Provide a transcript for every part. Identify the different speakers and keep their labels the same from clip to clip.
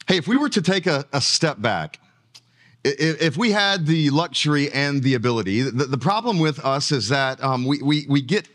Speaker 1: Hey, if we were to take a step back, if we had the luxury and the ability, the problem with us is that we get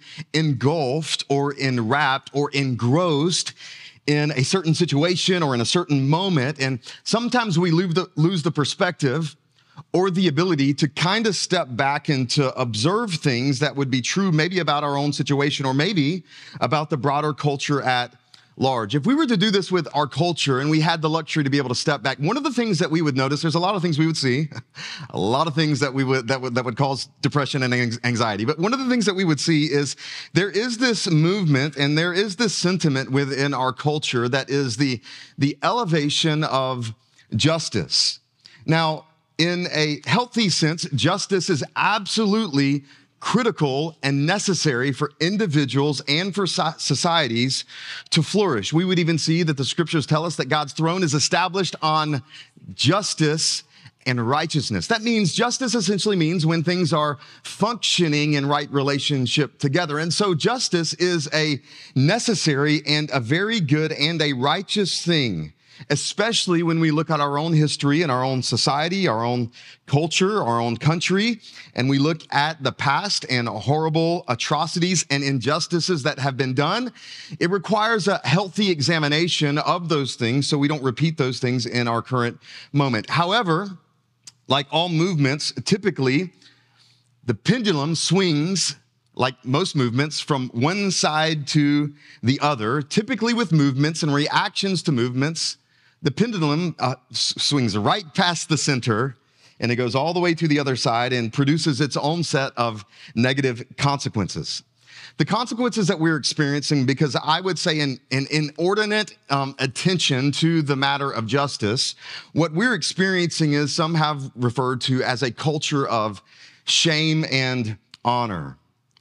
Speaker 1: engulfed or enwrapped or engrossed in a certain situation or in a certain moment, and sometimes we lose the perspective or the ability to kind of step back and to observe things that would be true maybe about our own situation or maybe about the broader culture at large. If we were to do this with our culture and we had the luxury to be able to step back, one of the things that we would notice, there's a lot of things we would see, a lot of things that would cause depression and anxiety. But one of the things that we would see is there is this movement and there is this sentiment within our culture that is the elevation of justice. Now, in a healthy sense, justice is absolutely critical and necessary for individuals and for societies to flourish. We would even see that the scriptures tell us that God's throne is established on justice and righteousness. That means justice essentially means when things are functioning in right relationship together. And so justice is a necessary and a very good and a righteous thing, especially when we look at our own history and our own society, our own culture, our own country, and we look at the past and horrible atrocities and injustices that have been done. It requires a healthy examination of those things so we don't repeat those things in our current moment. However, like all movements, typically the pendulum swings, like most movements, from one side to the other. Typically with movements and reactions to movements, the pendulum swings right past the center and it goes all the way to the other side and produces its own set of negative consequences. The consequences that we're experiencing, because I would say an inordinate attention to the matter of justice, what we're experiencing is some have referred to as a culture of shame and honor.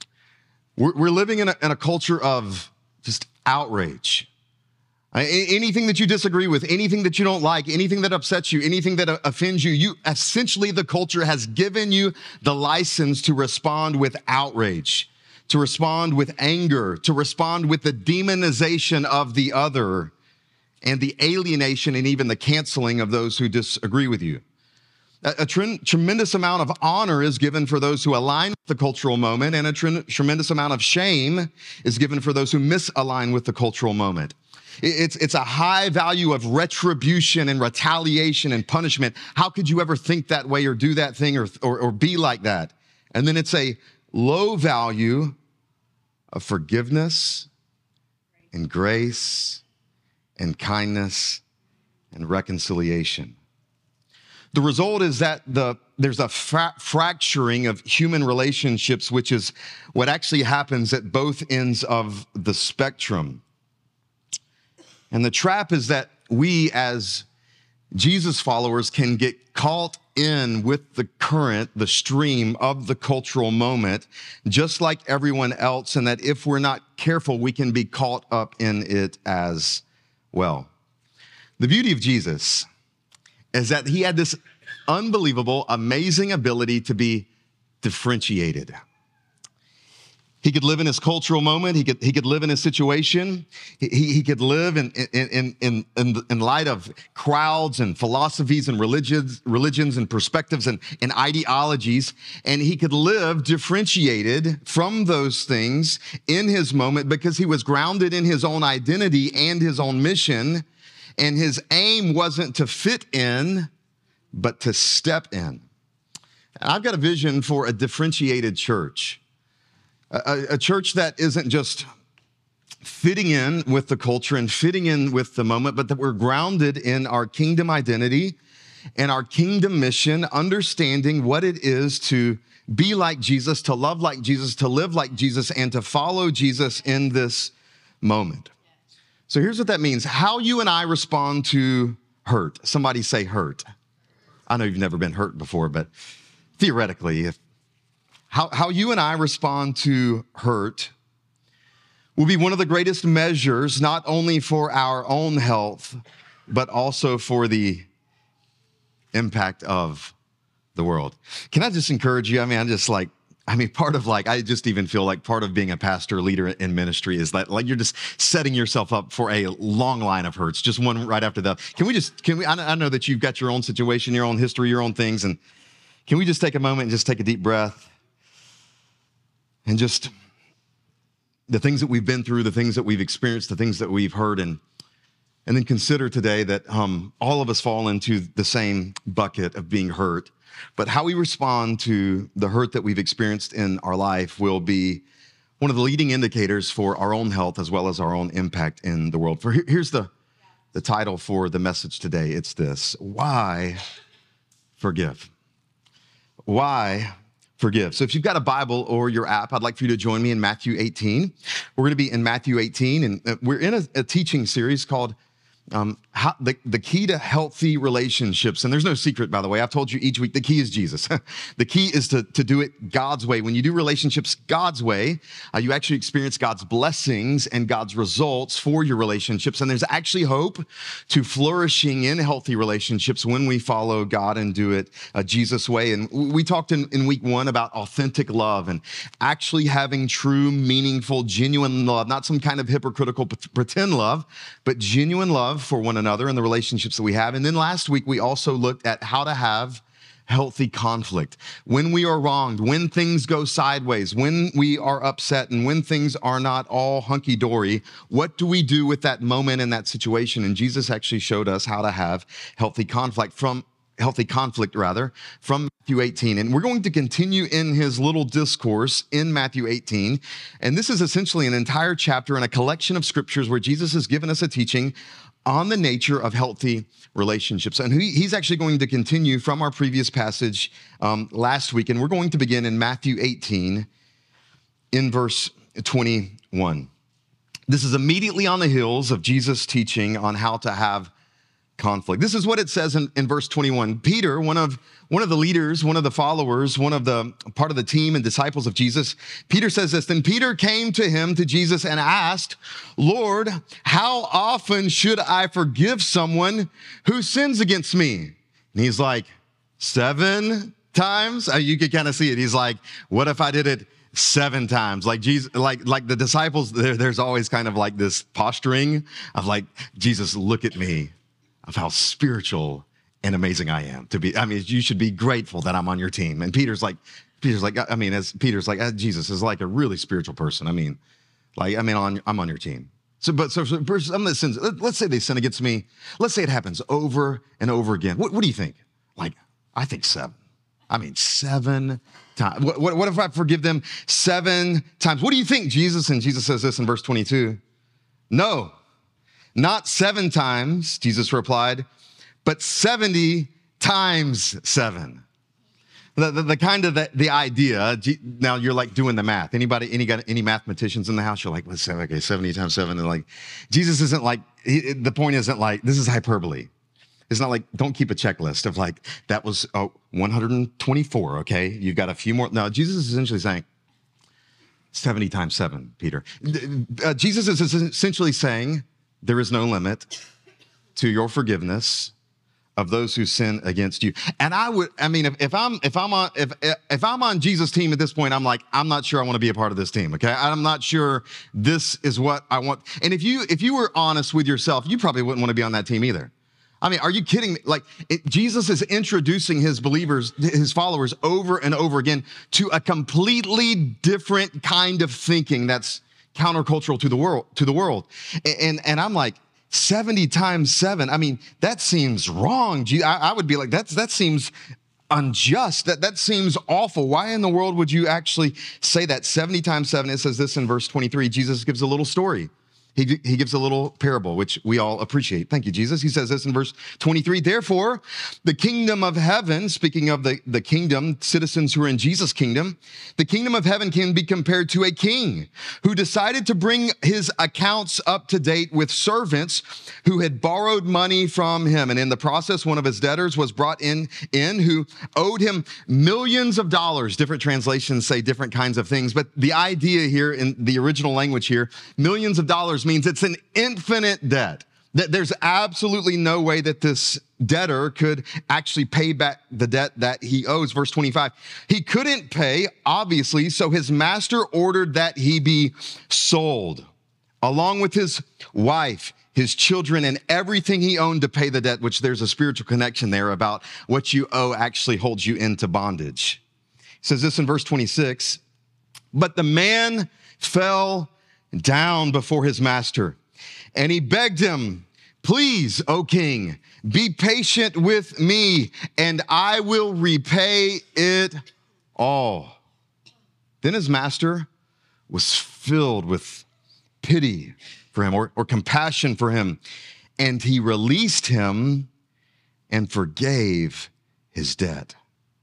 Speaker 1: We're living in a culture of just outrage. Anything that you disagree with, anything that you don't like, anything that upsets you, anything that offends you, essentially the culture has given you the license to respond with outrage, to respond with anger, to respond with the demonization of the other and the alienation and even the canceling of those who disagree with you. A tremendous amount of honor is given for those who align with the cultural moment, and a tremendous amount of shame is given for those who misalign with the cultural moment. It's a high value of retribution and retaliation and punishment. How could you ever think that way or do that thing or be like that? And then it's a low value of forgiveness and grace and kindness and reconciliation. The result is that there's a fracturing of human relationships, which is what actually happens at both ends of the spectrum. And the trap is that we as Jesus followers can get caught in with the current, the stream of the cultural moment, just like everyone else, and that if we're not careful, we can be caught up in it as well. The beauty of Jesus is that he had this unbelievable, amazing ability to be differentiated. He could live in his cultural moment. He could live in his situation. He could live in light of crowds and philosophies and religions and perspectives and ideologies. And he could live differentiated from those things in his moment because he was grounded in his own identity and his own mission. And his aim wasn't to fit in, but to step in. And I've got a vision for a differentiated church. A church that isn't just fitting in with the culture and fitting in with the moment, but that we're grounded in our kingdom identity and our kingdom mission, understanding what it is to be like Jesus, to love like Jesus, to live like Jesus, and to follow Jesus in this moment. So here's what that means. How you and I respond to hurt. Somebody say hurt. I know you've never been hurt before, but theoretically, how you and I respond to hurt will be one of the greatest measures, not only for our own health, but also for the impact of the world. Can I just encourage you? I mean, I mean, part of I just even feel like part of being a pastor leader in ministry is that you're just setting yourself up for a long line of hurts, just one right after that. I know that you've got your own situation, your own history, your own things. And can we just take a moment and just take a deep breath and just the things that we've been through, the things that we've experienced, the things that we've heard, and then consider today that all of us fall into the same bucket of being hurt. But how we respond to the hurt that we've experienced in our life will be one of the leading indicators for our own health as well as our own impact in the world. Here's the title for the message today. It's this: Why forgive? Why forgive? So if you've got a Bible or your app, I'd like for you to join me in Matthew 18. We're going to be in Matthew 18, and we're in a teaching series called the key to healthy relationships. And there's no secret, by the way. I've told you each week, the key is Jesus. The key is to do it God's way. When you do relationships God's way, you actually experience God's blessings and God's results for your relationships. And there's actually hope to flourishing in healthy relationships when we follow God and do it Jesus' way. And we talked in week 1 about authentic love and actually having true, meaningful, genuine love, not some kind of hypocritical pretend love, but genuine love for one another and the relationships that we have. And then last week, we also looked at how to have healthy conflict. When we are wronged, when things go sideways, when we are upset, and when things are not all hunky-dory, what do we do with that moment and that situation? And Jesus actually showed us how to have healthy conflict from Matthew 18. And we're going to continue in his little discourse in Matthew 18. And this is essentially an entire chapter and a collection of scriptures where Jesus has given us a teaching on the nature of healthy relationships. And he's actually going to continue from our previous passage last week. And we're going to begin in Matthew 18 in verse 21. This is immediately on the heels of Jesus' teaching on how to have conflict. This is what it says in verse 21. Peter, one of the leaders, one of the followers, one of the part of the team and disciples of Jesus, Peter says this: Then Peter came to Jesus and asked, Lord, how often should I forgive someone who sins against me? And he's like, 7 times? You could kind of see it. He's like, what if I did it 7 times? Like Jesus, like the disciples, there's always kind of like this posturing of like, Jesus, look at me, of how spiritual and amazing I am to be. I mean, you should be grateful that I'm on your team. And Peter's like, Jesus is like a really spiritual person. I'm on your team. So some of the sins, let's say they sin against me. Let's say it happens over and over again. What do you think? I think 7. 7 times. What if I forgive them 7 times? What do you think, Jesus? And Jesus says this in verse 22. No. Not 7 times, Jesus replied, but 70 times 7. The kind of the idea. Now you're like doing the math. Any mathematicians in the house? You're like, let's say, okay, 70 times 7. And like, Jesus isn't like, the point isn't like, this is hyperbole. It's not like, don't keep a checklist of like, that was 124, okay? You've got a few more. No, Jesus is essentially saying, 70 times 7, Peter. Jesus is essentially saying, there is no limit to your forgiveness of those who sin against you. And if I'm on Jesus' team at this point, I'm like, I'm not sure I want to be a part of this team. Okay, I'm not sure this is what I want. And if you were honest with yourself, you probably wouldn't want to be on that team either. Are you kidding me? Jesus is introducing his believers, his followers, over and over again to a completely different kind of thinking that's countercultural to the world. And I'm like, 70 times 7. That seems wrong. I would be like, that seems unjust. That seems awful. Why in the world would you actually say that? 70 times 7, it says this in verse 23. Jesus gives a little story. He gives a little parable, which we all appreciate. Thank you, Jesus. He says this in verse 23. Therefore, the kingdom of heaven, speaking of the kingdom, citizens who are in Jesus' kingdom, the kingdom of heaven can be compared to a king who decided to bring his accounts up to date with servants who had borrowed money from him. And in the process, one of his debtors was brought in who owed him millions of dollars. Different translations say different kinds of things, but the idea here in the original language here, millions of dollars means it's an infinite debt. That there's absolutely no way that this debtor could actually pay back the debt that he owes. Verse 25, he couldn't pay, obviously, so his master ordered that he be sold, along with his wife, his children, and everything he owned to pay the debt, which there's a spiritual connection there about what you owe actually holds you into bondage. It says this in verse 26, but the man fell down before his master, and he begged him, please, O king, be patient with me, and I will repay it all. Then his master was filled with pity for him or compassion for him, and he released him and forgave his debt.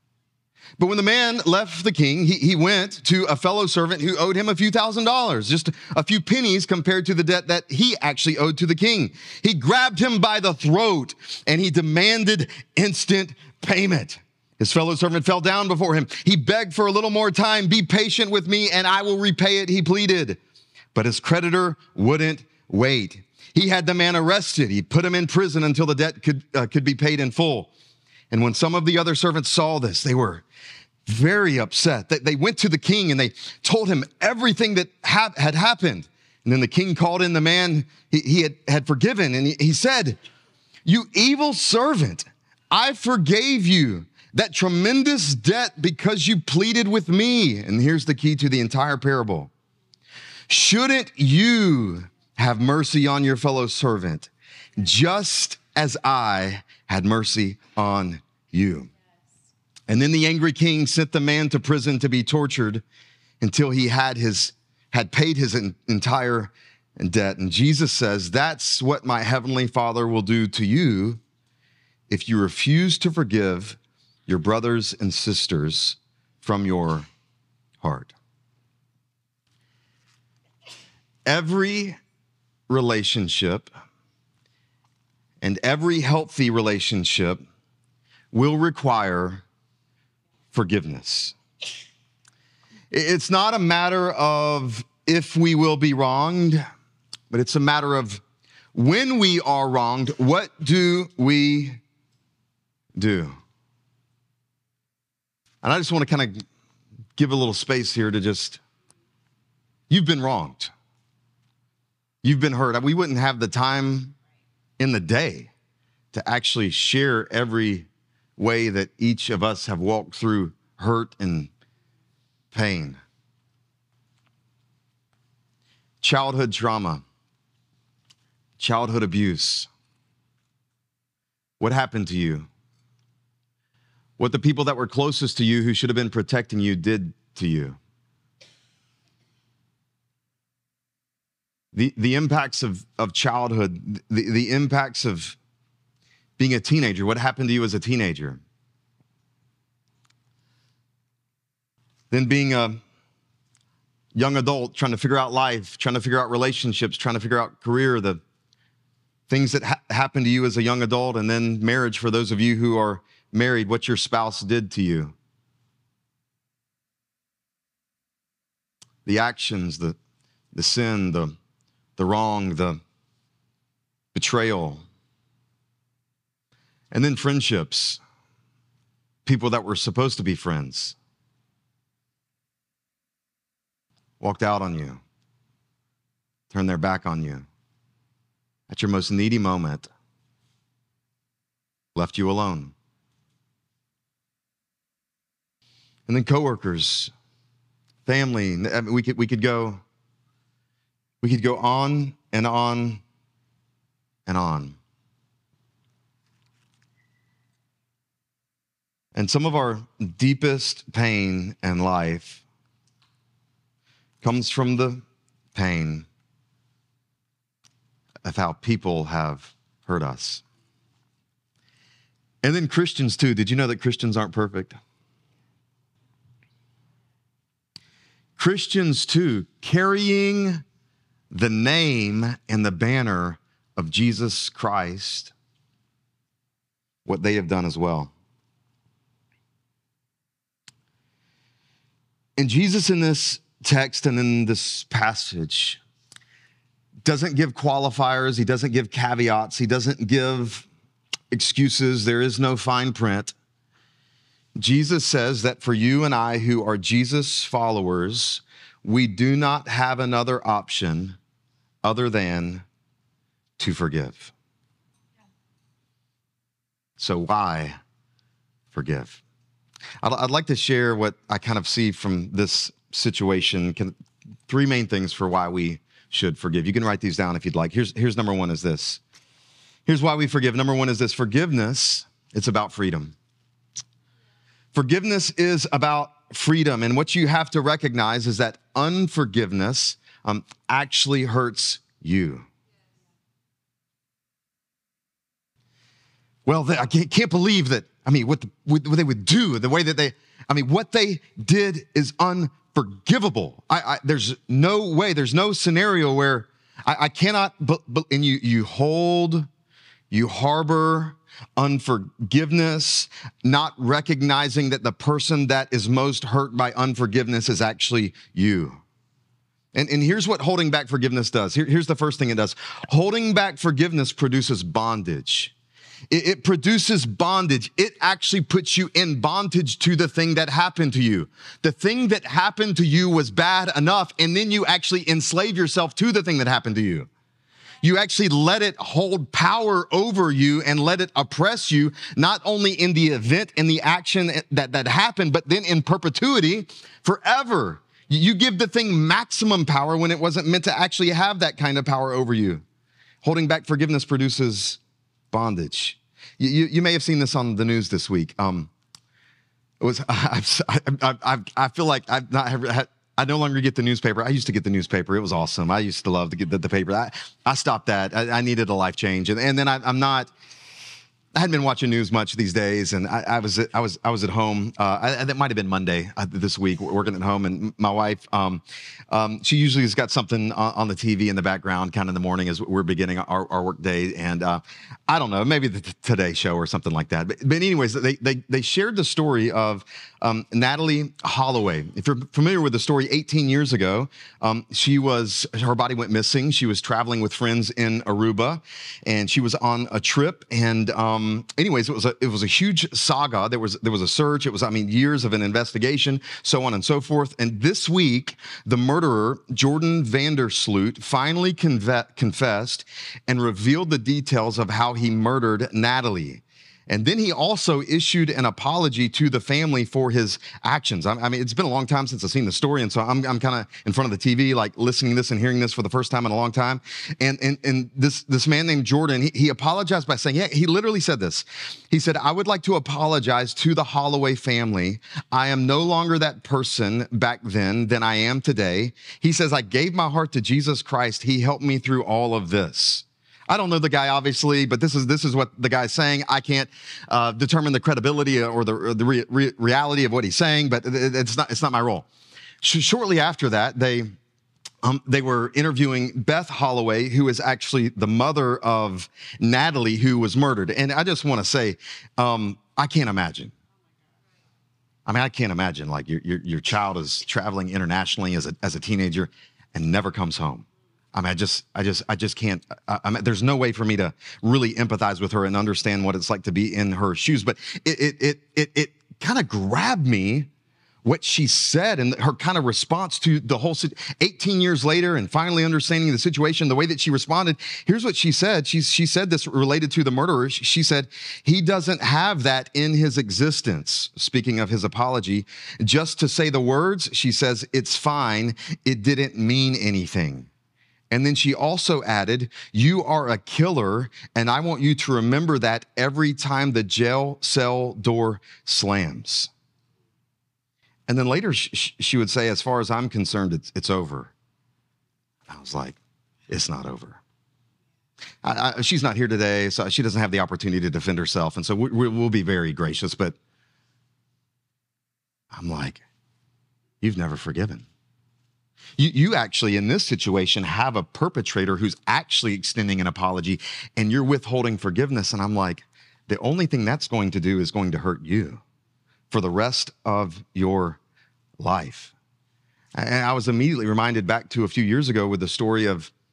Speaker 1: But when the man left the king, he went to a fellow servant who owed him a few $1,000s, just a few pennies compared to the debt that he actually owed to the king. He grabbed him by the throat and he demanded instant payment. His fellow servant fell down before him. He begged for a little more time. Be patient with me and I will repay it, he pleaded. But his creditor wouldn't wait. He had the man arrested. He put him in prison until the debt could be paid in full. And when some of the other servants saw this, they were very upset. They went to the king and they told him everything that had happened. And then the king called in the man he had forgiven. And he said, you evil servant, I forgave you that tremendous debt because you pleaded with me. And here's the key to the entire parable. Shouldn't you have mercy on your fellow servant, just as I had mercy on you? And then the angry king sent the man to prison to be tortured until he had paid his entire debt. And Jesus says, that's what my heavenly Father will do to you if you refuse to forgive your brothers and sisters from your heart. Every relationship and every healthy relationship will require forgiveness. It's not a matter of if we will be wronged, but it's a matter of when we are wronged, what do we do? And I just want to kind of give a little space here to you've been wronged. You've been hurt. We wouldn't have the time in the day to actually share every way that each of us have walked through hurt and pain. Childhood trauma, childhood abuse. What happened to you? What the people that were closest to you who should have been protecting you did to you. The impacts of childhood, the impacts of being a teenager. What happened to you as a teenager? Then being a young adult, trying to figure out life, trying to figure out relationships, trying to figure out career, the things that happened to you as a young adult, and then marriage for those of you who are married, what your spouse did to you. The actions, the sin, the wrong, the betrayal. And then friendships, people that were supposed to be friends, walked out on you, turned their back on you. At your most needy moment, left you alone. And then coworkers, family. We could go on and on and on. And some of our deepest pain in life comes from the pain of how people have hurt us. And then Christians too. Did you know that Christians aren't perfect? Christians too, carrying the name and the banner of Jesus Christ, what they have done as well. And Jesus in this text and in this passage doesn't give qualifiers. He doesn't give caveats. He doesn't give excuses. There is no fine print. Jesus says that for you and I who are Jesus followers, we do not have another option other than to forgive. So why forgive? I'd like to share what I kind of see from this situation. Three main things for why we should forgive. You can write these down if you'd like. Here's number one is this. Here's why we forgive. Number one is this. Forgiveness, it's about freedom. Forgiveness is about freedom. And what you have to recognize is that unforgiveness actually hurts you. Well, I can't believe that. I mean, what they would do, the way that what they did is unforgivable. There's no way, there's no scenario where I cannot, and you harbor unforgiveness, not recognizing that the person that is most hurt by unforgiveness is actually you. And here's what holding back forgiveness does. Here's the first thing it does. Holding back forgiveness produces bondage. It produces bondage. It actually puts you in bondage to the thing that happened to you. The thing that happened to you was bad enough, and then you actually enslave yourself to the thing that happened to you. You actually let it hold power over you and let it oppress you, not only in the event and the action that happened, but then in perpetuity, forever. You give the thing maximum power when it wasn't meant to actually have that kind of power over you. Holding back forgiveness produces bondage. You may have seen this on the news this week. I feel like I no longer get the newspaper. I used to get the newspaper. It was awesome. I used to love to get the paper. I stopped that. I needed a life change, and then I hadn't been watching news much these days, and I was at home. That might have been Monday this week, working at home, and my wife, she usually has got something on the TV in the background, kind of in the morning as we're beginning our work day, and I don't know, maybe the Today Show or something like that. But anyways, they shared the story of Natalee Holloway. If you're familiar with the story, 18 years ago, her body went missing. She was traveling with friends in Aruba, and she was on a trip, and anyways, it was a huge saga. There was a search. It was, years of an investigation, so on and so forth. And this week, the murderer, Jordan Vandersloot, finally confessed and revealed the details of how he murdered Natalee. And then he also issued an apology to the family for his actions. It's been a long time since I've seen the story, and so I'm kind of in front of the TV, like listening to this and hearing this for the first time in a long time. And this man named Jordan, he apologized by saying, he literally said this. He said, "I would like to apologize to the Holloway family. I am no longer that person back then than I am today." He says, "I gave my heart to Jesus Christ. He helped me through all of this." I don't know the guy, obviously, but this is what the guy's saying. I can't determine the credibility or the reality of what he's saying, but it's not my role. Shortly after that, they were interviewing Beth Holloway, who is actually the mother of Natalee, who was murdered. And I just want to say, I can't imagine. I can't imagine like your child is traveling internationally as a teenager and never comes home. I just can't. There's no way for me to really empathize with her and understand what it's like to be in her shoes. But it kind of grabbed me what she said and her kind of response to the whole 18 years later and finally understanding the situation, the way that she responded. Here's what she said. She said this related to the murderer. She said, "He doesn't have that in his existence." Speaking of his apology, just to say the words, she says, "It's fine. It didn't mean anything." And then she also added, "You are a killer, and I want you to remember that every time the jail cell door slams." And then later she would say, "As far as I'm concerned, it's over." I was like, it's not over. She's not here today, so she doesn't have the opportunity to defend herself. And so we'll be very gracious, but I'm like, you've never forgiven. You actually, in this situation, have a perpetrator who's actually extending an apology, and you're withholding forgiveness. And I'm like, the only thing that's going to do is going to hurt you for the rest of your life. And I was immediately reminded back to a few years ago with the story of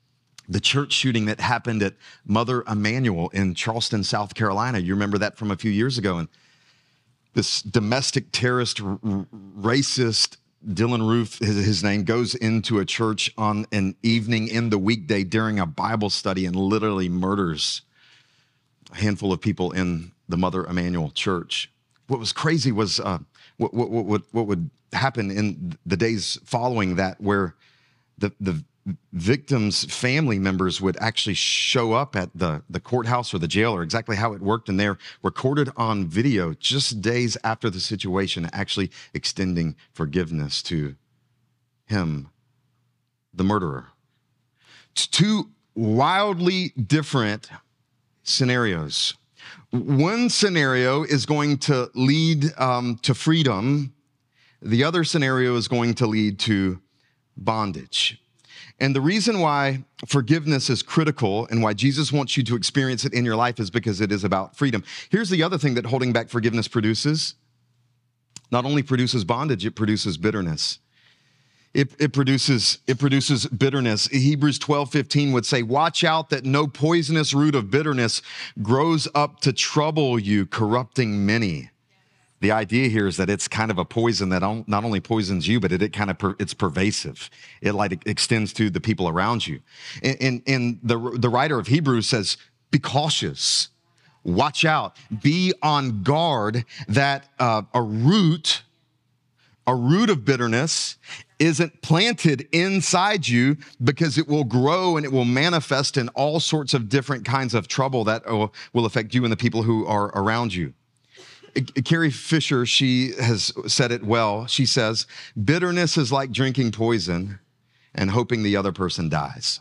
Speaker 1: the church shooting that happened at Mother Emanuel in Charleston, South Carolina. You remember that from a few years ago. And this domestic terrorist, racist, Dylan Roof, his name, goes into a church on an evening in the weekday during a Bible study and literally murders a handful of people in the Mother Emanuel church. What was crazy was what would happen in the days following that, where the victims' family members would actually show up at the courthouse or the jail, or exactly how it worked, and they're recorded on video just days after the situation, actually extending forgiveness to him, the murderer. It's two wildly different scenarios. One scenario is going to lead to freedom. The other scenario is going to lead to bondage. And the reason why forgiveness is critical and why Jesus wants you to experience it in your life is because it is about freedom. Here's the other thing that holding back forgiveness produces. Not only produces bondage, it produces bitterness. It produces bitterness. Hebrews 12:15 would say, watch out that no poisonous root of bitterness grows up to trouble you, corrupting many. The idea here is that it's kind of a poison that not only poisons you, but it's pervasive. It extends to the people around you. And the writer of Hebrews says, be cautious, watch out, be on guard that a root of bitterness isn't planted inside you, because it will grow and it will manifest in all sorts of different kinds of trouble that will affect you and the people who are around you. Carrie Fisher, she has said it well. She says, bitterness is like drinking poison and hoping the other person dies.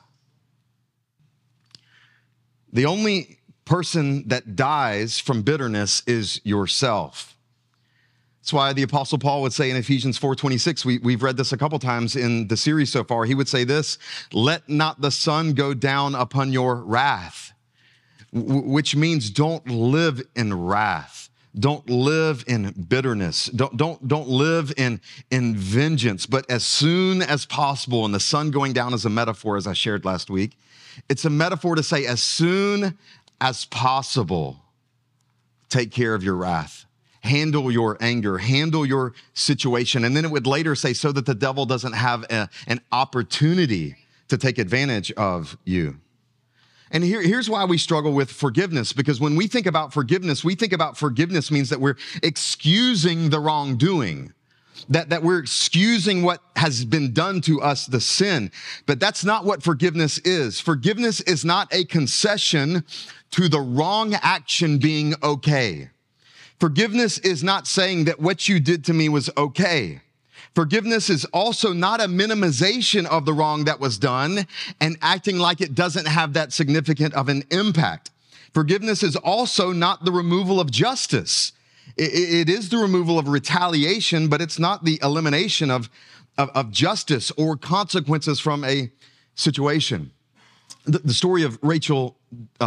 Speaker 1: The only person that dies from bitterness is yourself. That's why the Apostle Paul would say in Ephesians 4:26, we've read this a couple times in the series so far. He would say this, let not the sun go down upon your wrath, which means don't live in wrath. Don't live in bitterness. Don't live in vengeance. But as soon as possible, and the sun going down is a metaphor, as I shared last week, it's a metaphor to say as soon as possible, take care of your wrath. Handle your anger, handle your situation. And then it would later say, so that the devil doesn't have an opportunity to take advantage of you. And here's why we struggle with forgiveness, because when we think about forgiveness means that we're excusing the wrongdoing, that we're excusing what has been done to us, the sin. But that's not what forgiveness is. Forgiveness is not a concession to the wrong action being okay. Forgiveness is not saying that what you did to me was okay. Forgiveness is also not a minimization of the wrong that was done and acting like it doesn't have that significant of an impact. Forgiveness is also not the removal of justice. It is the removal of retaliation, but it's not the elimination of justice or consequences from a situation. The story of Rachel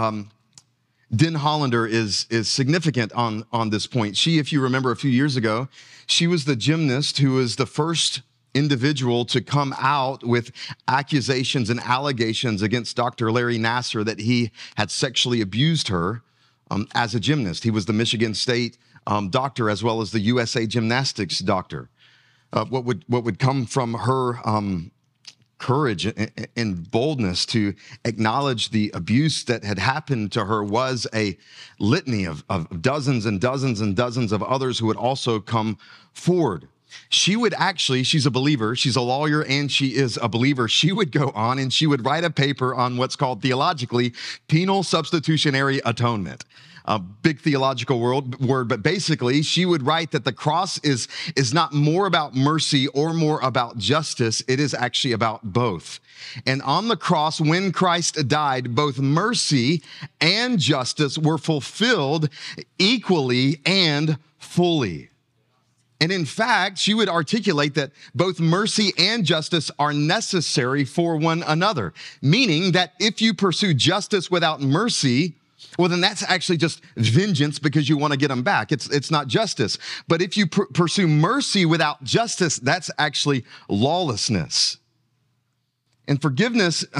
Speaker 1: Denhollander is significant on this point. She, if you remember a few years ago, she was the gymnast who was the first individual to come out with accusations and allegations against Dr. Larry Nassar that he had sexually abused her as a gymnast. He was the Michigan State doctor as well as the USA Gymnastics doctor. What would come from her courage and boldness to acknowledge the abuse that had happened to her was a litany of dozens and dozens and dozens of others who would also come forward. She's a believer, she's a lawyer, and she is a believer. She would go on and she would write a paper on what's called theologically penal substitutionary atonement. A big theological word, but basically she would write that the cross is not more about mercy or more about justice. It is actually about both. And on the cross, when Christ died, both mercy and justice were fulfilled equally and fully. And in fact, she would articulate that both mercy and justice are necessary for one another, meaning that if you pursue justice without mercy, well, then that's actually just vengeance because you want to get them back. It's not justice. But if you pursue mercy without justice, that's actually lawlessness. And forgiveness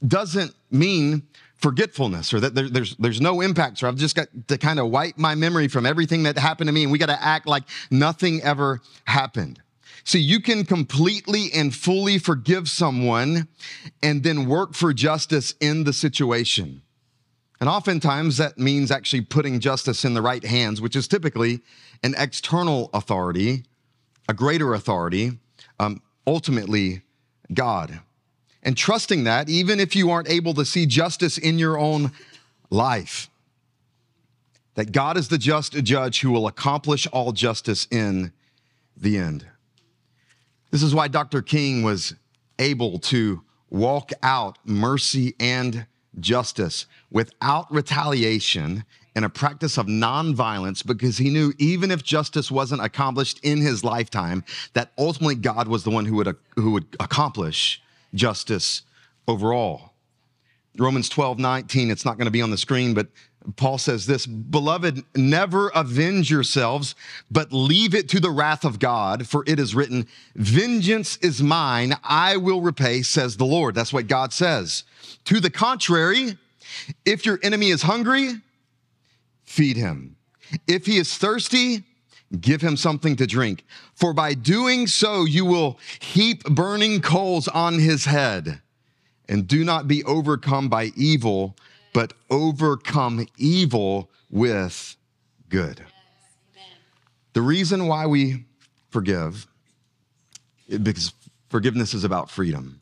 Speaker 1: doesn't mean forgetfulness or that there's no impacts or I've just got to kind of wipe my memory from everything that happened to me and we got to act like nothing ever happened. See, you can completely and fully forgive someone and then work for justice in the situation. And oftentimes that means actually putting justice in the right hands, which is typically an external authority, a greater authority, ultimately God. And trusting that even if you aren't able to see justice in your own life, that God is the just judge who will accomplish all justice in the end. This is why Dr. King was able to walk out mercy and justice without retaliation and a practice of nonviolence, because he knew even if justice wasn't accomplished in his lifetime, that ultimately God was the one who would accomplish justice overall. Romans 12:19, it's not going to be on the screen, but Paul says this, "Beloved, never avenge yourselves, but leave it to the wrath of God, for it is written, 'Vengeance is mine, I will repay,' says the Lord." That's what God says. To the contrary, if your enemy is hungry, feed him. If he is thirsty, give him something to drink. For by doing so, you will heap burning coals on his head. And do not be overcome by evil, but overcome evil with good. The reason why we forgive is because forgiveness is about freedom.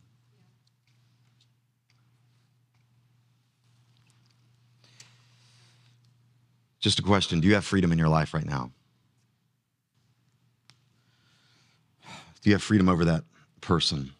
Speaker 1: Just a question, do you have freedom in your life right now? Do you have freedom over that person,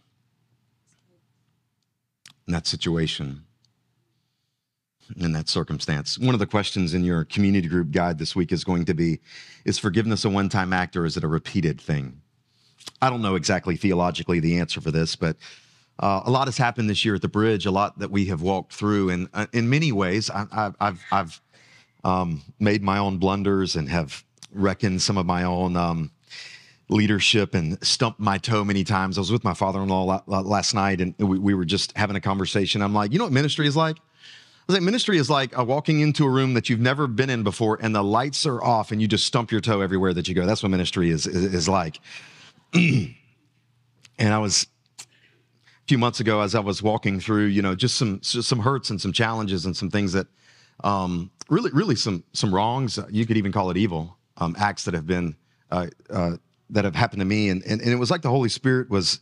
Speaker 1: in that situation, in that circumstance? One of the questions in your community group guide this week is going to be, is forgiveness a one-time act or is it a repeated thing? I don't know exactly theologically the answer for this, but a lot has happened this year at the Bridge, a lot that we have walked through. And in many ways, I've made my own blunders and have reckoned some of my own leadership and stumped my toe many times. I was with my father-in-law last night, and we were just having a conversation. I'm like, you know what ministry is like? I was like, ministry is like walking into a room that you've never been in before, and the lights are off, and you just stump your toe everywhere that you go. That's what ministry is like. And I was, a few months ago, as I was walking through, just some hurts and some challenges and some things that really some wrongs. You could even call it evil acts that have been that have happened to me, and it was like the Holy Spirit was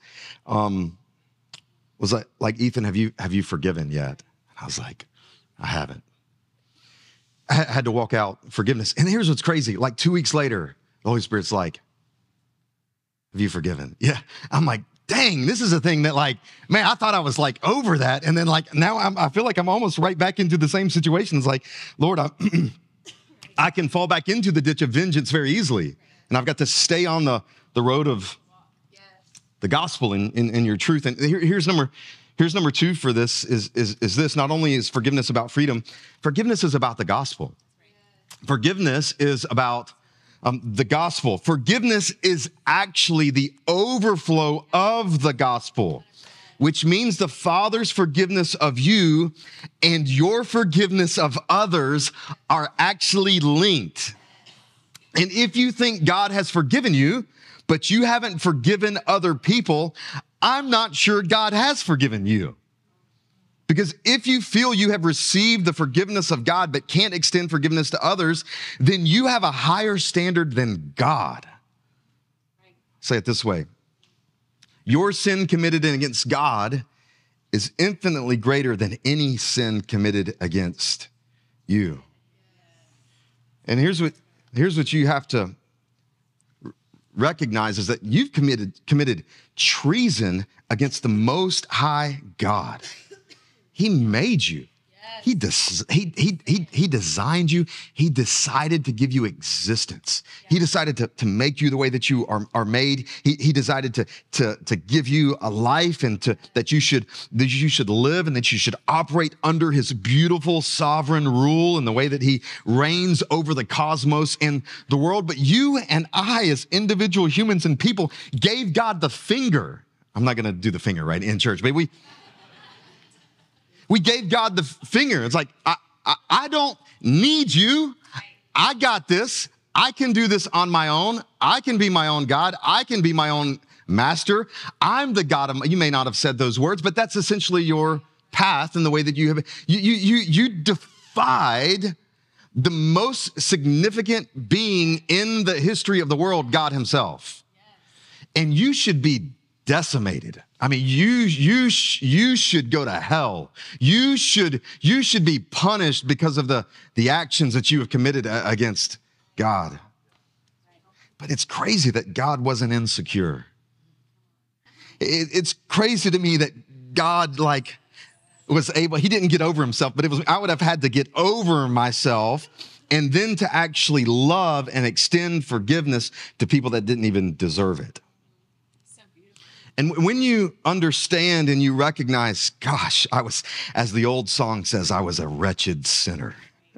Speaker 1: like Ethan, have you forgiven yet? I was like, I haven't. I had to walk out forgiveness. And here's what's crazy. Like 2 weeks later, the Holy Spirit's like, have you forgiven? Yeah. I'm like, dang, this is a thing that man, I thought I was over that. And then now I feel like I'm almost right back into the same situations. Like, Lord, I can fall back into the ditch of vengeance very easily. And I've got to stay on the road of the gospel in your truth. And here's number two for this is this. Not only is forgiveness about freedom, forgiveness is about the gospel. Forgiveness is about the gospel. Forgiveness is actually the overflow of the gospel, which means the Father's forgiveness of you and your forgiveness of others are actually linked. And if you think God has forgiven you, but you haven't forgiven other people, I'm not sure God has forgiven you. Because if you feel you have received the forgiveness of God but can't extend forgiveness to others, then you have a higher standard than God. Say it this way. Your sin committed against God is infinitely greater than any sin committed against you. And here's what you have to recognize is that you've committed treason against the Most High God. He made you. He designed you. He decided to give you existence. He decided to make you the way that you are made. He decided to give you a life and that you should live and that you should operate under his beautiful sovereign rule and the way that he reigns over the cosmos and the world. But you and I, as individual humans and people, gave God the finger. I'm not going to do the finger right in church, but We gave God the finger. It's like, I don't need you. I got this. I can do this on my own. I can be my own God. I can be my own master. I'm the God of, you may not have said those words, but that's essentially your path and the way that you have, you defied the most significant being in the history of the world, God himself. And you should be decimated. I mean, you should go to hell. You should be punished because of the actions that you have committed against God. But it's crazy that God wasn't insecure. It's crazy to me that God was able, he didn't get over himself, but I would have had to get over myself and then to actually love and extend forgiveness to people that didn't even deserve it. And when you understand and you recognize, gosh, I was, as the old song says, I was a wretched sinner.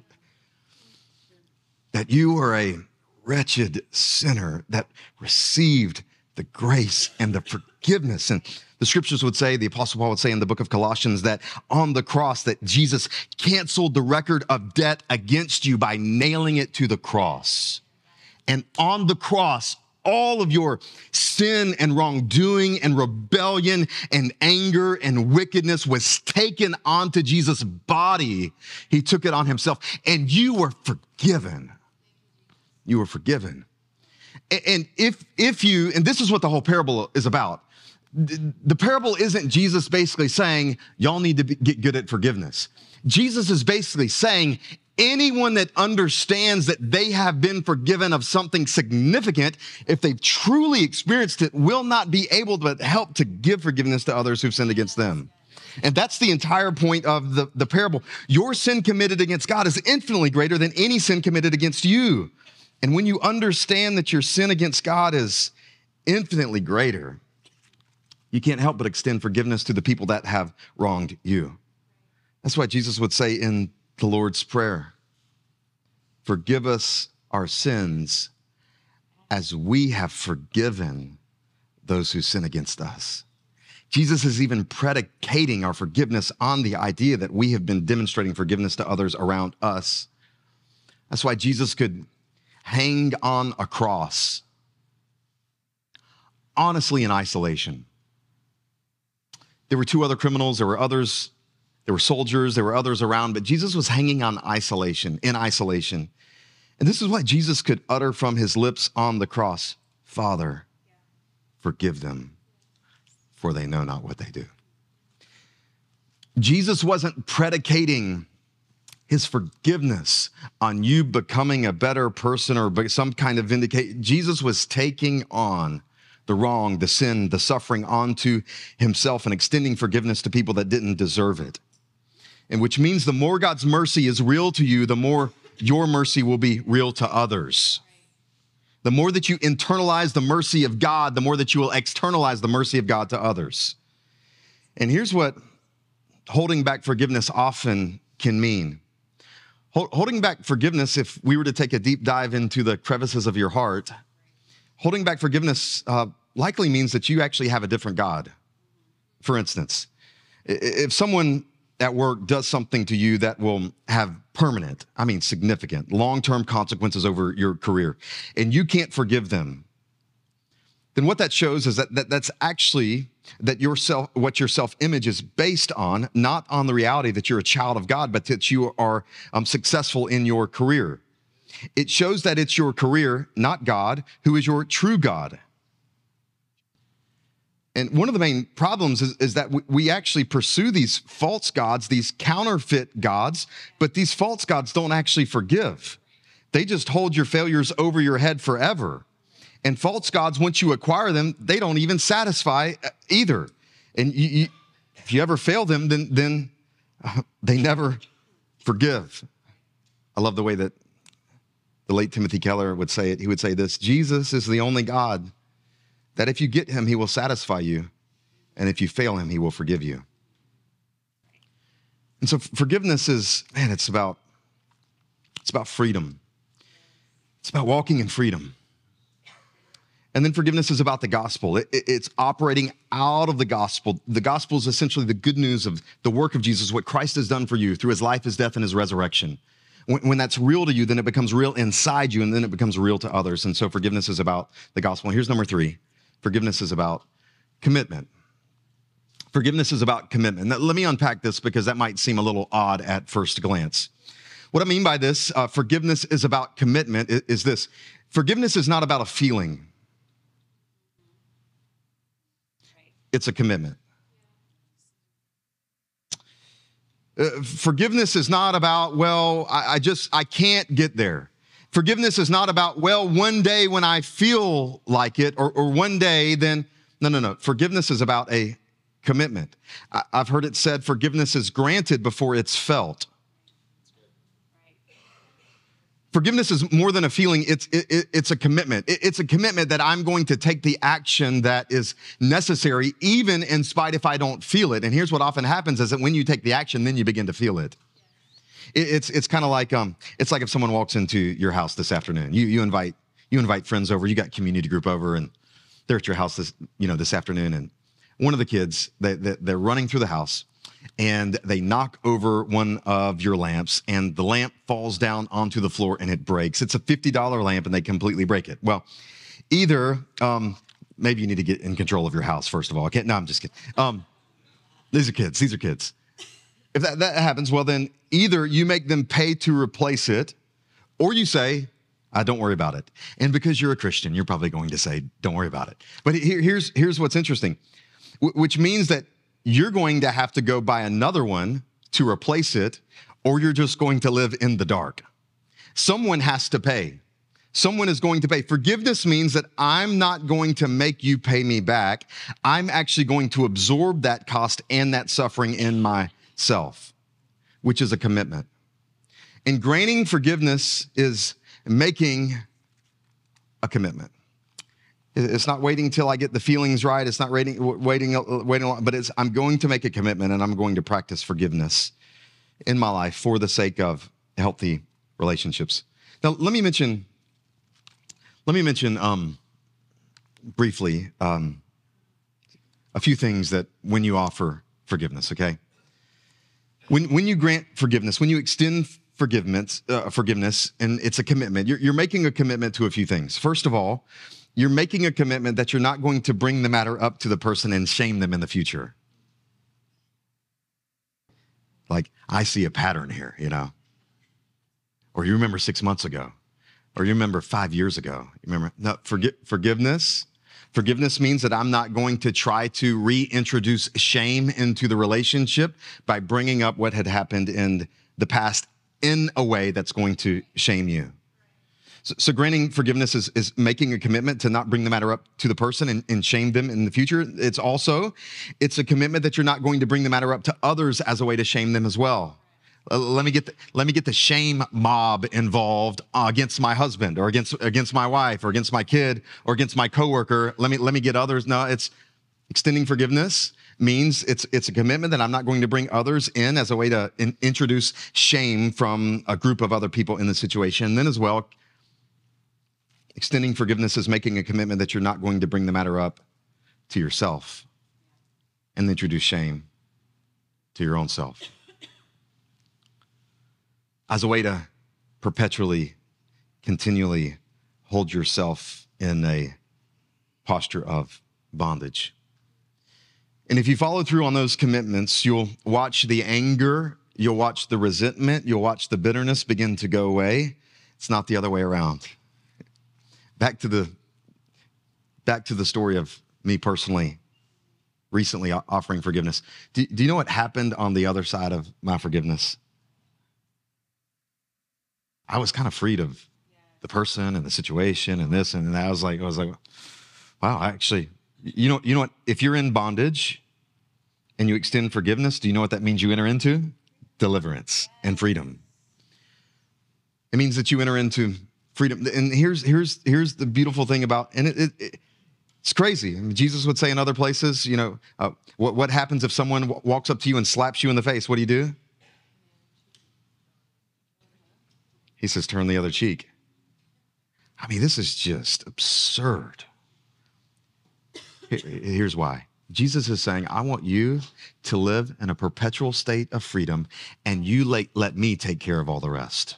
Speaker 1: That you are a wretched sinner that received the grace and the forgiveness. And the scriptures would say, the Apostle Paul would say in the book of Colossians, that on the cross, that Jesus canceled the record of debt against you by nailing it to the cross. And on the cross, all of your sin and wrongdoing and rebellion and anger and wickedness was taken onto Jesus' body. He took it on himself, and you were forgiven. You were forgiven. And if you, and this is what the whole parable is about. The parable isn't Jesus basically saying, y'all need to get good at forgiveness. Jesus is basically saying, anyone that understands that they have been forgiven of something significant, if they've truly experienced it, will not be able to help to give forgiveness to others who've sinned against them. And that's the entire point of the parable. Your sin committed against God is infinitely greater than any sin committed against you. And when you understand that your sin against God is infinitely greater, you can't help but extend forgiveness to the people that have wronged you. That's why Jesus would say in the Lord's Prayer, forgive us our sins as we have forgiven those who sin against us. Jesus is even predicating our forgiveness on the idea that we have been demonstrating forgiveness to others around us. That's why Jesus could hang on a cross, honestly in isolation. There were two other criminals, there were others, there were soldiers, there were others around, but Jesus was hanging on in isolation. And this is why Jesus could utter from his lips on the cross, Father, forgive them, for they know not what they do. Jesus wasn't predicating his forgiveness on you becoming a better person or some kind of vindicate. Jesus was taking on the wrong, the sin, the suffering onto himself and extending forgiveness to people that didn't deserve it. And which means the more God's mercy is real to you, the more your mercy will be real to others. The more that you internalize the mercy of God, the more that you will externalize the mercy of God to others. And here's what holding back forgiveness often can mean. Holding back forgiveness, if we were to take a deep dive into the crevices of your heart, holding back forgiveness likely means that you actually have a different God. For instance, if someone at work does something to you that will have permanent, significant, long-term consequences over your career, and you can't forgive them, then what that shows is that's actually that what your self-image is based on, not on the reality that you're a child of God, but that you are successful in your career. It shows that it's your career, not God, who is your true God. And one of the main problems is that we actually pursue these false gods, these counterfeit gods, but these false gods don't actually forgive. They just hold your failures over your head forever. And false gods, once you acquire them, they don't even satisfy either. And if you ever fail them, then they never forgive. I love the way that the late Timothy Keller would say it. He would say this: Jesus is the only God that if you get him, he will satisfy you. And if you fail him, he will forgive you. And so forgiveness is, it's about freedom. It's about walking in freedom. And then forgiveness is about the gospel. It's operating out of the gospel. The gospel is essentially the good news of the work of Jesus, what Christ has done for you through his life, his death, and his resurrection. When that's real to you, then it becomes real inside you, and then it becomes real to others. And so forgiveness is about the gospel. And here's number 3. Forgiveness is about commitment. Forgiveness is about commitment. Now, let me unpack this because that might seem a little odd at first glance. What I mean by this, forgiveness is about commitment, is this. Forgiveness is not about a feeling. It's a commitment. Forgiveness is not about, well, I can't get there. Forgiveness is not about, well, one day when I feel like it, or one day then, no. Forgiveness is about a commitment. I've heard it said forgiveness is granted before it's felt. Forgiveness is more than a feeling, it's a commitment. It's a commitment that I'm going to take the action that is necessary, even in spite if I don't feel it. And here's what often happens is that when you take the action, then you begin to feel it. It's kind of like, it's like if someone walks into your house this afternoon, you invite friends over, you got community group over, and they're at your house this afternoon, and one of the kids, they're running through the house, and they knock over one of your lamps, and the lamp falls down onto the floor and it breaks. It's a $50 lamp, and they completely break it. Well, either, maybe you need to get in control of your house, first of all. No, I'm just kidding. These are kids. If that happens, well, then either you make them pay to replace it, or you say, don't worry about it. And because you're a Christian, you're probably going to say, don't worry about it. But here's what's interesting, which means that you're going to have to go buy another one to replace it, or you're just going to live in the dark. Someone has to pay. Someone is going to pay. Forgiveness means that I'm not going to make you pay me back. I'm actually going to absorb that cost and that suffering in myself, which is a commitment. And granting forgiveness is making a commitment. It's not waiting till I get the feelings right. It's not waiting, but I'm going to make a commitment, and I'm going to practice forgiveness in my life for the sake of healthy relationships. Now, let me mention briefly a few things that when you offer forgiveness, okay? When you grant forgiveness, when you extend forgiveness, and it's a commitment, you're making a commitment to a few things. First of all, you're making a commitment that you're not going to bring the matter up to the person and shame them in the future. Like, I see a pattern here, Or you remember 6 months ago. Or you remember 5 years ago. You remember? No, forgiveness. Forgiveness means that I'm not going to try to reintroduce shame into the relationship by bringing up what had happened in the past in a way that's going to shame you. So granting forgiveness is making a commitment to not bring the matter up to the person and shame them in the future. It's a commitment that you're not going to bring the matter up to others as a way to shame them as well. Let me get the shame mob involved against my husband, or against my wife, or against my kid, or against my coworker. Let me get others. No, it's extending forgiveness means it's a commitment that I'm not going to bring others in as a way to introduce shame from a group of other people in the situation. And then as well, extending forgiveness is making a commitment that you're not going to bring the matter up to yourself and introduce shame to your own self as a way to perpetually, continually hold yourself in a posture of bondage. And if you follow through on those commitments, you'll watch the anger, you'll watch the resentment, you'll watch the bitterness begin to go away. It's not the other way around. Back to the story of me personally recently offering forgiveness. Do you know what happened on the other side of my forgiveness? I was kind of freed of the person and the situation and this and that. I was like, wow, actually, you know what? If you're in bondage and you extend forgiveness, do you know what that means you enter into? Deliverance and freedom. It means that you enter into freedom. And here's the beautiful thing about, and it's crazy. I mean, Jesus would say in other places, what happens if someone walks up to you and slaps you in the face? What do? He says, turn the other cheek. I mean, this is just absurd. Here's why. Jesus is saying, I want you to live in a perpetual state of freedom, and you let me take care of all the rest.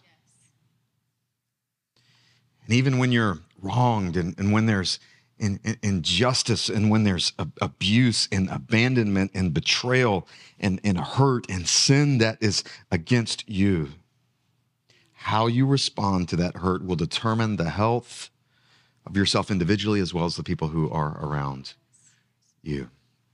Speaker 1: And even when you're wronged and when there's injustice and when there's abuse and abandonment and betrayal and hurt and sin that is against you, how you respond to that hurt will determine the health of yourself individually as well as the people who are around you.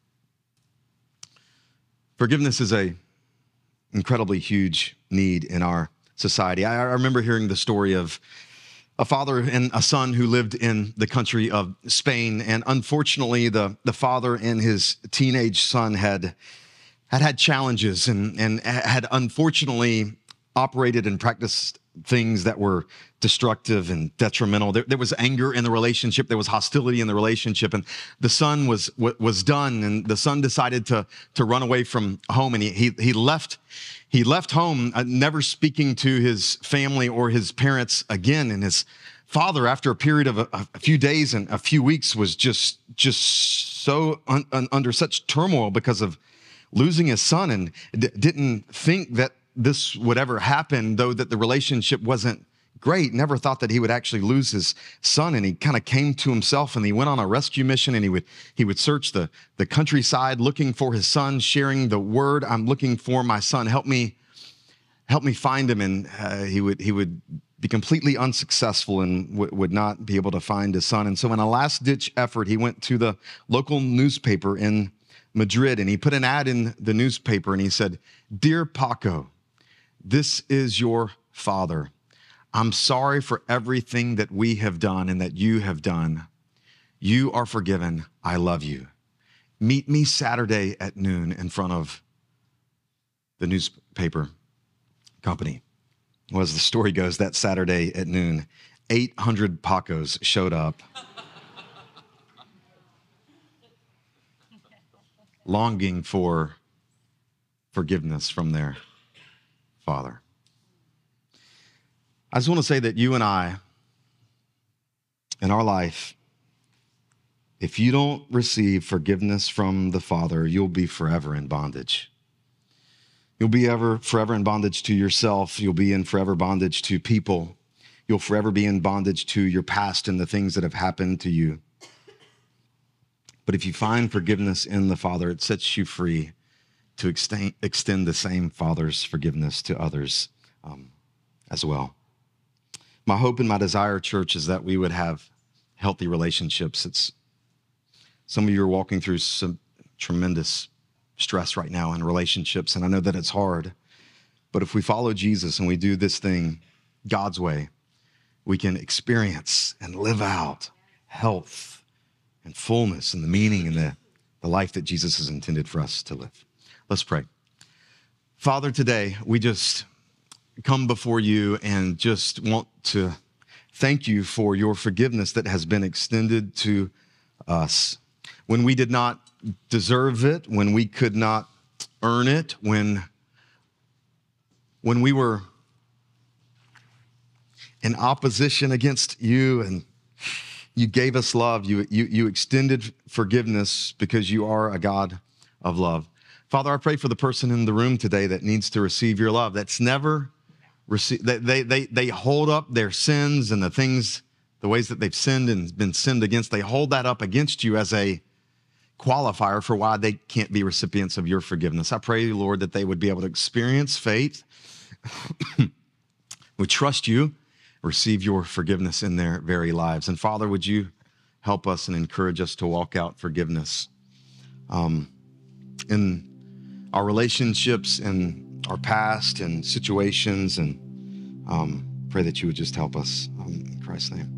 Speaker 1: Forgiveness is an incredibly huge need in our society. I remember hearing the story of a father and a son who lived in the country of Spain. And unfortunately, the father and his teenage son had challenges and had unfortunately operated and practiced things that were destructive and detrimental. There was anger in the relationship. There was hostility in the relationship. And the son was done. And the son decided to run away from home. And he left home, never speaking to his family or his parents again. And his father, after a period of a few days and a few weeks, was just so under such turmoil because of losing his son, and didn't think that this would ever happen, though that the relationship wasn't great. Never thought that he would actually lose his son. And he kind of came to himself, and he went on a rescue mission, and he would search the countryside looking for his son, sharing the word, I'm looking for my son. Help me find him. And he would be completely unsuccessful and would not be able to find his son. And so in a last ditch effort, he went to the local newspaper in Madrid, and he put an ad in the newspaper, and he said, "Dear Paco, this is your father. I'm sorry for everything that we have done and that you have done. You are forgiven. I love you. Meet me Saturday at noon in front of the newspaper company." Well, as the story goes, that Saturday at noon, 800 Pacos showed up, longing for forgiveness from their father. I just want to say that you and I, in our life, if you don't receive forgiveness from the Father, you'll be forever in bondage. You'll be forever in bondage to yourself. You'll be in forever bondage to people. You'll forever be in bondage to your past and the things that have happened to you. But if you find forgiveness in the Father, it sets you free to extend the same Father's forgiveness to others as well. My hope and my desire, church, is that we would have healthy relationships. Some of you are walking through some tremendous stress right now in relationships, and I know that it's hard. But if we follow Jesus and we do this thing God's way, we can experience and live out health and fullness and the meaning and the life that Jesus has intended for us to live. Let's pray. Father, today we just come before you and just want to thank you for your forgiveness that has been extended to us when we did not deserve it, when we could not earn it, when we were in opposition against you and you gave us love. You extended forgiveness because you are a God of love. Father, I pray for the person in the room today that needs to receive your love, that's never received. They hold up their sins and the ways that they've sinned and been sinned against. They hold that up against you as a qualifier for why they can't be recipients of your forgiveness. I pray, Lord, that they would be able to experience faith, would trust you, receive your forgiveness in their very lives. And Father, would you help us and encourage us to walk out forgiveness in our relationships and our past and situations, and pray that you would just help us in Christ's name.